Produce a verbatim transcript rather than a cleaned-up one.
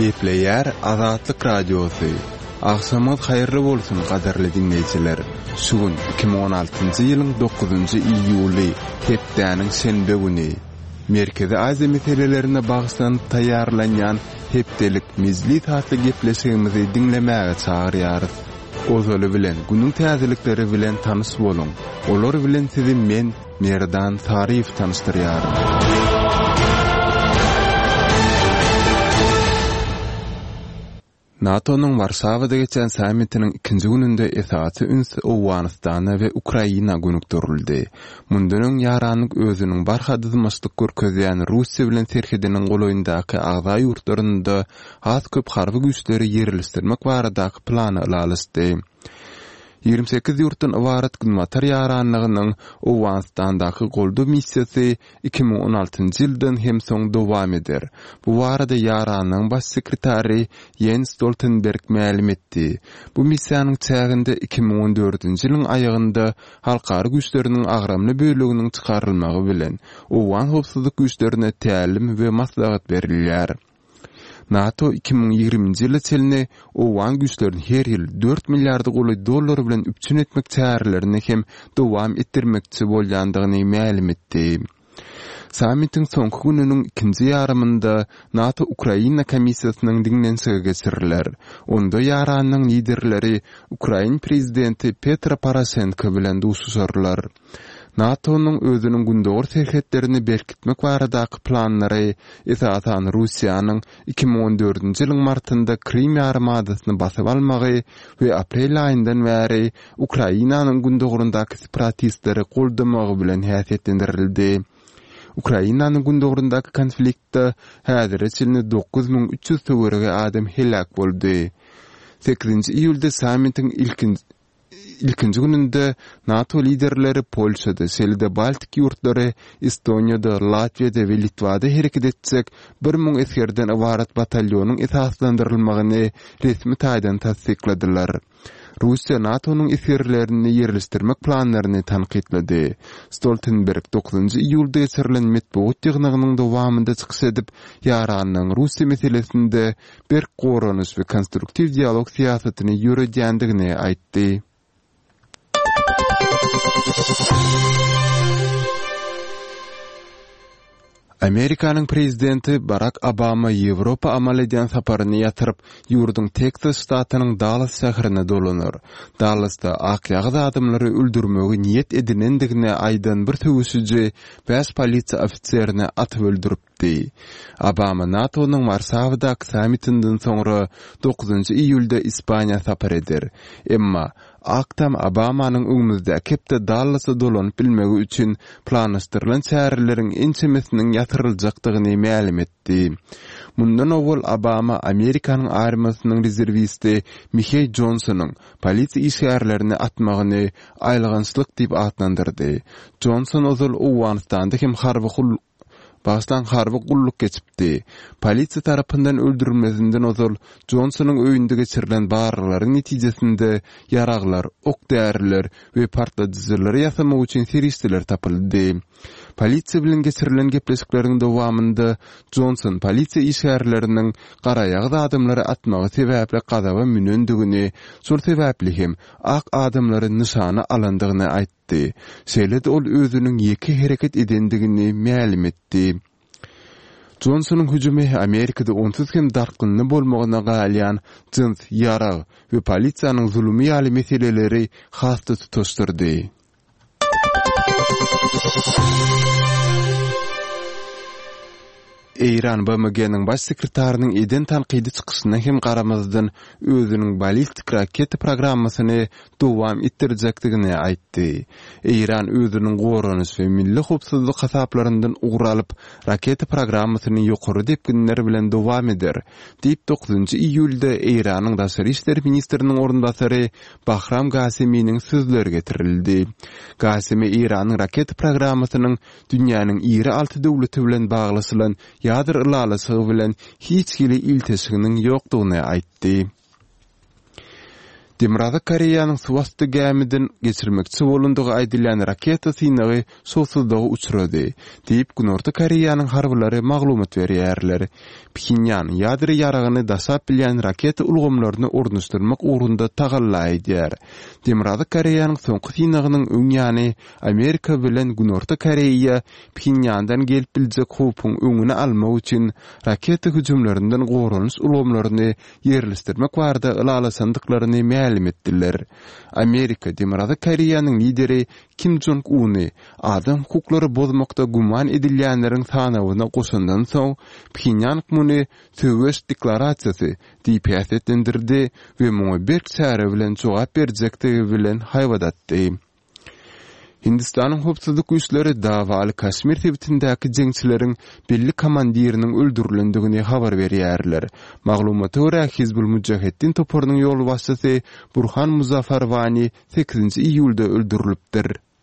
Kepleyer Azatlyk Radiosu. Akşamyz haýyrly bolsun gaderli dinleýijiler. Şugun iki bin on altynjy ýylyň dokuzunjy iýuly hepdäniň şenbe güni. Merkezi Aziýa meselelerine bagyslan taýýarlanýan hepdelik mizli tatly gepleşigimizi dinlemäge çagyrýarys. Ozaly bilen günüň täzelikleri bilen tanys bolun. Olar bilen sizi men Merdan Tarif tanystyrýarym. NATO'nun Warşawada geçen sammitinin ikinci gününde esasy üns Awganistana we Ukraina gönükdirildi. Mundan ýaranlyk özüniň barha dızmaçlyk görkezýän Russiýa bilen serhediniň goloýundaky agza ýurtlarynda has köp harby güýçleri ýerleşdirmek baradaky plany ýalasdy. ýygrimi sekiz ýurtdan ibaret gynmatar ýaranlygynyň Awganistandaky goldu missiýasy iki bin on altynjy ýyldan hem soň dowam eder. Bu barada ýaranyň baş sekretary Jens Stoltenberg ma'lum etdi. Bu missiýanyň çäginde iki bin on dördünjy ýylyň aýagynda halkary güýçleriniň agramly bölегiniň çykarylmagy bilen Awgan howpsuzlyk güýçlerine tälim we maslahat berilýär. NATO iki bin ýygrimiňji ýyla çelini Awgan güýçlerini her ýyl dört milliard dollar bilen üpçün etmek çärelerini hem dowam etdirmekçi bolýandygyny ma'lum etdi. Sammitin soňky gününiň ikinji ýarymynda NATO Ukraina komissiýasynyň diňlenşigi geçirilýär. Onda ýaranyň liderleri Ukraina prezidenti Petro Poroshenko bilen duşuşarlar. NATO'nun özünün gündogor serhetlerini berkitmek baradaky planlary esasan Russiýanyň iki bin on dördünjy ýylyň martynda Krim ýarymadasyny basyp almagy we aprel aýyndan bäri Ukrainanyň gündogorundaky separatistleri goldamagy bilen häsiýetlendirildi. Ukrainanyň gündogorundaky konfliktde häzirçe dokuz bin üç ýüz töwerege adam helak boldy. sekizinji iýulda sammitin ilkinji İlkinci gününde NATO liderleri Polşada, Selide Baltik ýurtlary, Estoniýada, Latviýada we Litvada hereket etsek bir müň eskerden ibaret batalýonyň esaslandyrylmagyny resmi taýdan tasdikladylar. Russiýa NATO'nun eskerlerini ýerleşdirmek planlaryny tanqidledi. Stoltenberg dokuzunjy iýulda geçirilen metbuat ýygnynyň dowamynda çykyş edip, ýaranyň Russiýa meselesinde bir goranyş we konstruktiw dialog siýasatyny ýürüdýändigini aýtdy. Amerikanyň prezidenti Barack Obama Ýewropa amal edýän saparyny ýatyryp, ýurdun Texas ştatynyň Dallas şäherine dolanır. Dallasda ak ýagzy adamlary öldürmegi niýet edinendigine aýdan bir töwüşüji beş polisiýa ofisiýerini atyp öldüripdi. Obama NATO'nun Warşawadaky sammitinden soňra dokuzunjy iýulda Ispaniýa sapar eder. Emma Aktam Obamanyň öňümizde kepde Dallas'a dolanyp bilmegi üçin planlaşdyrylan çäreleriň ençemesiniň ýatyryljakdygyny ma'lum etdi. Mundan owal Obama Amerikanyň armiýasynyň rezerwisti Michael Johnsonyň polisiýa işgärlerini atmagyny aýlygançlyk diýip atlandyrdy. Johnson ozal Awganistanda hem harby Baştan harby gulluk geçipdi. Polisiýa tarapyndan öldürilmesinden ozal Johnsonyň öýünde geçirilen barlaryň netijesinde yaraglar, ok däriler we partladyjylar ýasamak üçin serişdiler tapyldy. Polisiýa bilen geçirilen gepleşikleriň dowamynda Johnson polisiýa işgärleriniň gara ýagdy adamlary atmagy sebäpli gadaba münendigini, şol sebäpli hem ak adamlary nyşana alandygyny aýtdy. Şeýle-de ol özüniň ýeki hereket edendigini ma'lum etdi. Johnsonyň hüjümi Amerikada onsuz hem darkynly bolmagyna galýan jins, ýarag we polisiýanyň zulmy ýaly meseleleri hasty tutuşdurdy. Eýran B M G'niň baş sekretarynyň eden tanqidi çykyşyna hem garamazdan özüniň balistik raket programmasyny dowam etdirjekdigini aýtdy. Eýran özüniň goranyş we milli howpsuzlyk hasaplaryndan ugralyp raket programmasyny ýokary dep günler bilen dowam eder. diýip dokuzunjy iýulda Eýranyň daşary işler ministriniň orunbasary Bahram Gasemiň sözleri getirildi. Gasemi Eýranyň raket programmasynyň dünýäniň iri alty döwleti bilen baglasylan ýadyr ýylalasy bilen hiç kili ilteşiginiň ýokdugyny aýtdy. Demirada Koreýanyň suwasty gämidin geçirmekçi bolundygy aýdylýan raketa synagy sowsuzlygy uçurady diýip Günorta Koreýanyň harblary maglumat berýärler. Pxinyan ýadry ýaragyny dasap bilýän raketa ulgamlaryny ornuşdurmak ugrunda tagallay diýär. Demirada Koreýanyň soňky synagynyň öňýany Amerika bilen Günorta Koreýa Pxinyandan gelip biljek howpyň öňüne almak üçin raketa hüjümlerinden gorunys ulgamlaryny ýerleşdirmek barada ylalasandyklaryny ma'lum etdiler. Amerika Demirada Koreýanyň lideri Kim Jong-un adam hukuklary bozmakda guman edilýänleriň sanawyna goşandan soň Pxinyan muny töwes deklarasiýasy diýip ýaşatdyrdy we muňa berk çäre bilen jogap berjektigi bilen haýwadatdy. Hindistanyň howpsuzlyk güýçleri dawaly Kaşmir tebitindäki jeňçileriň belli komandiriniň öldürilendigini habar berýärler. Maglumata görä Hizbul Mujahedin toporunyň ýol başçysy Burhan Muzaffarwani sekizinji iýulda öldürilipdir.